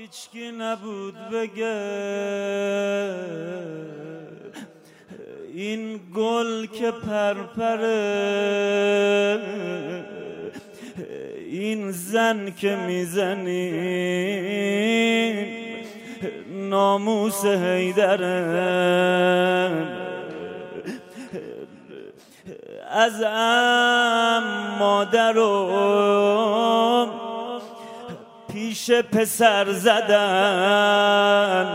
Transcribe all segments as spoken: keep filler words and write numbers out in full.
هیچکی نبود بگه این گل که پرپره، این زن که میزنی ناموس حیدره. از ام مادرم پیش پسر زدن،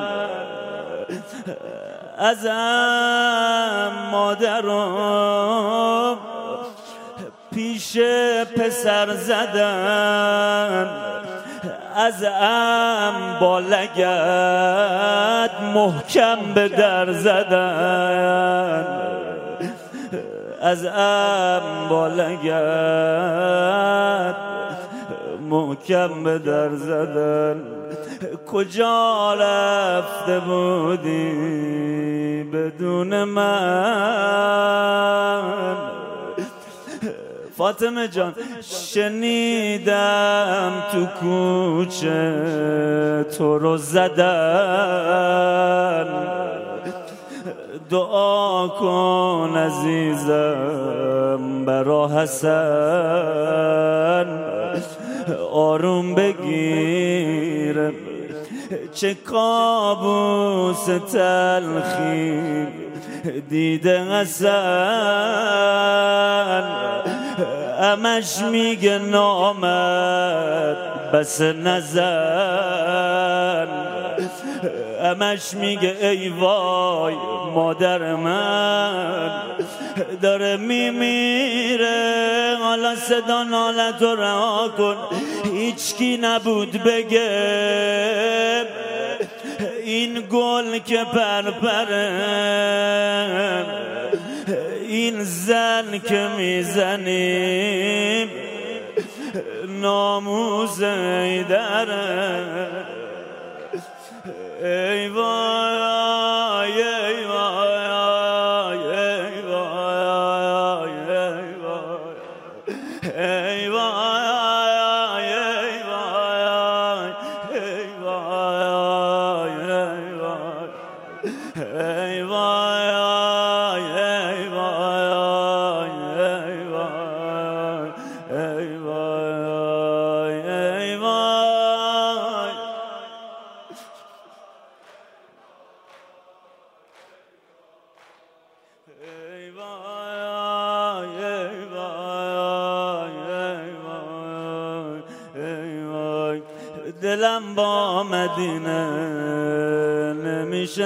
از ام مادرم پیش پسر زدن، از ام با لگد محکم به در زدن، از ام با لگد محکم به در زدن. کجا رفته بودی بدون من فاطمه جان؟ شنیدم تو کوچه تو رو زدن، دعا کن عزیزم برا حسن، آروم بگیر چه کابوس تلخی دیده حسن. همش میگه نامد بس نزن، همش میگه ای وای مادر من داره میمیره، حالا صدا نالت رو رها کن. هیچکی نبود بگه این گل که پرپره، این زن که میزنیم ناموس حیدره. ای وای ای وای ای وای ای وای ای وای ای وای ای وای ای دلم با مدینه نمیشه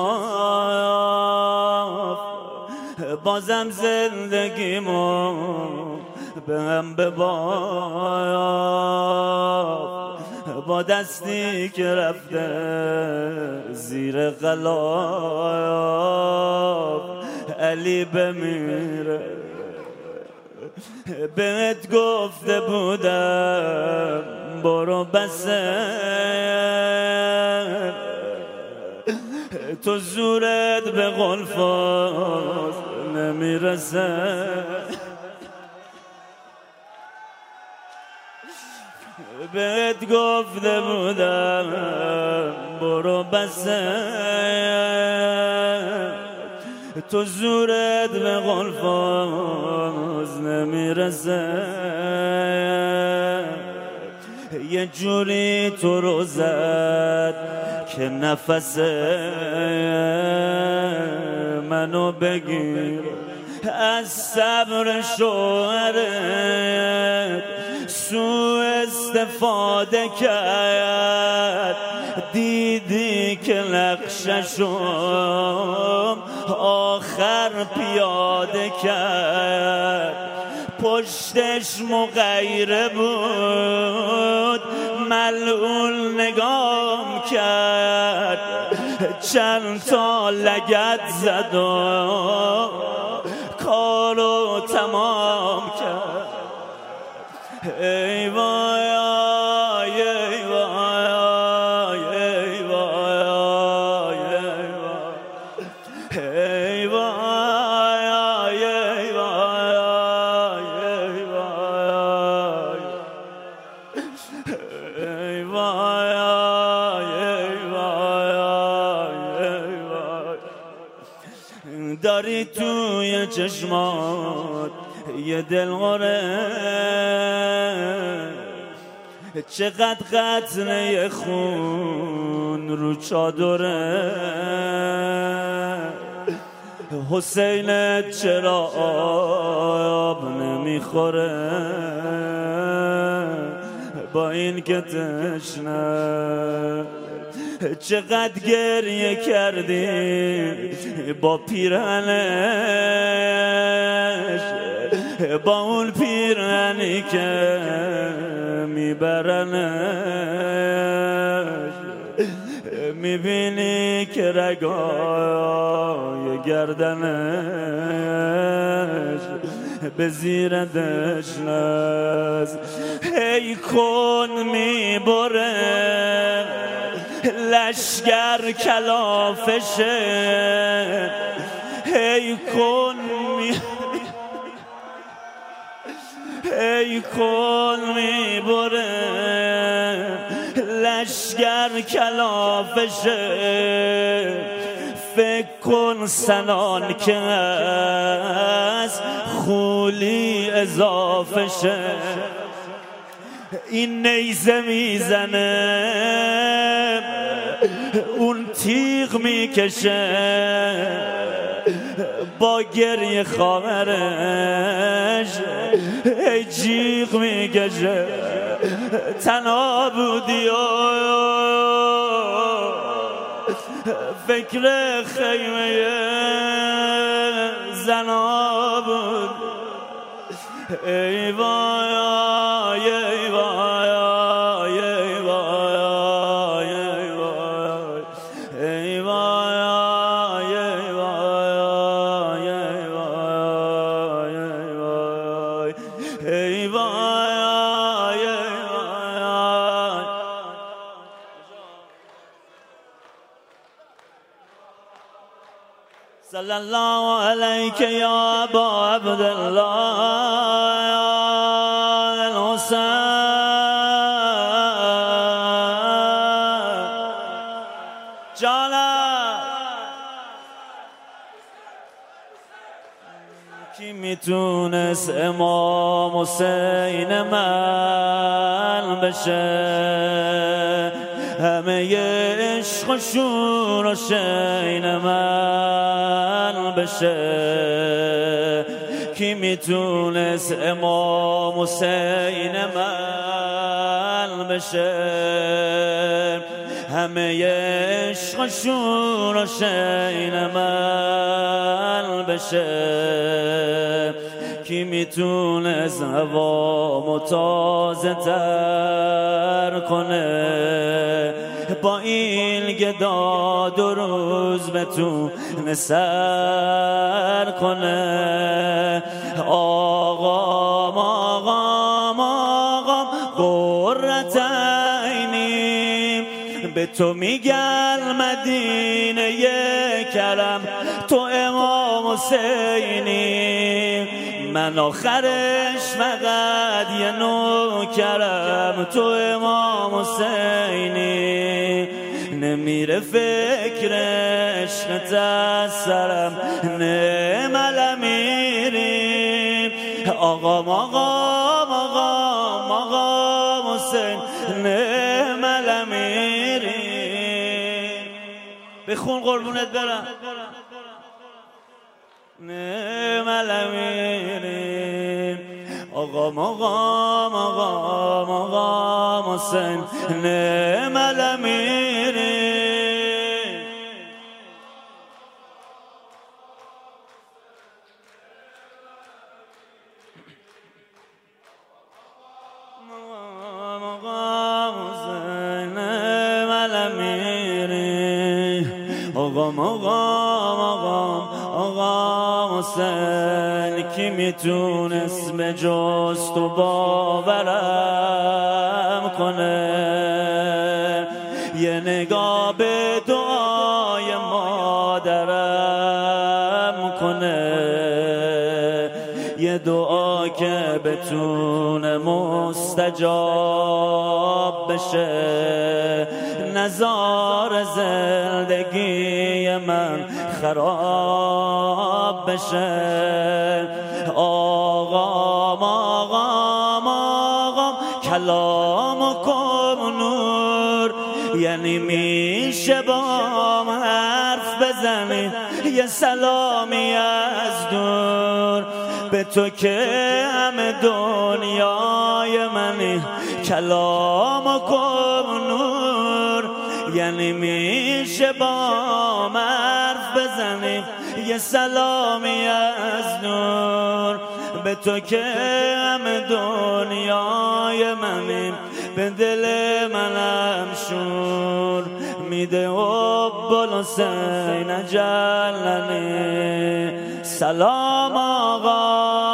صاف، بازم زندگیمو به هم بباف، با دستی که رفته زیر غلاف علی بمیره. بهت گفته بودم برو بسه، تو زورت به قلفاز نمیرسه. بهت گفته بودم برو بسه، تو زورت به قلفاز نمیرسه. یه جوری تو رو زد که نفس منو بگیر، از صبر شوهرت سوء استفاده کرد، دیدی که نقششم آخر پیاده کرد، پشتش مغیره بود ملعون نگام کرد، چند تا لگد زد و کارو تمام کرد. ای وای ای وای ای وای ای وای ای وای ای وای داری توی چشمات یه دلغوره، چقدر قطره خون رو چادره، حسینت چرا آب نمیخوره با این که تشنه، چقدر گریه کردی با پیرهنش، با اون پیرهنی که میبرنش، میبینی که رگای گردنش به زیر دشنست. هی کن میبره لشگر کلافشه، هی کن می هی کن میبره لشگر کلافشه، فکر کن سنان که از خولی اضافه شه. این نیزه میزنه اون تیغ میکشه، با گریه خواهرش ای جیغ میکشه. تنها بودی و فکر خیمه زنا بود. ای وای ای وای ای وای ای وای ای وای ای وای ای وای ای صلی الله علیک یا ابا عبدالله الحسین. جانم کی میتونست امام حسین من بشه، همه عشق و شور و شین من بشه. کی میتونست امام حسین من بشه، همه عشق و شور و شین من بشه. کی میتونست هوا تازه تر کنه، با این گدا دو روز بتونه سر کنه. آقام آقام آقام قرة عینی، به تو میگن مدینه کرم، تو امام حسینی. من آخرش فقط یه نوکرم، تو امام حسینی. نمیره فکر عشقت از سرم، نعم امیری. آقام آقام آقام آقام حسین، نعم امیری. بخون قربونت برم. نعم امیری. آقام آقام آقام آقام حسین، نعم امیری. آقام آقام آقام آقام حسین، کی میتونست به جز تو باورم کنه؟ یه نگاه به دعای مادرم کنه، یه دعا که بتونه مستجاب بشه. نزار زندگی من خراب بشه. آقام آقام آقام کلام کن نور، یعنی میشه با حرف بزنی یه سلامی از دور. به تو که همه دنیای منی کلام کن نور، یعنی میشه با حرف بزنی یه سلامی از نور. به تو که همه دنیای منی به دل منم شور میده حب الحسین جلنی. سلام آقا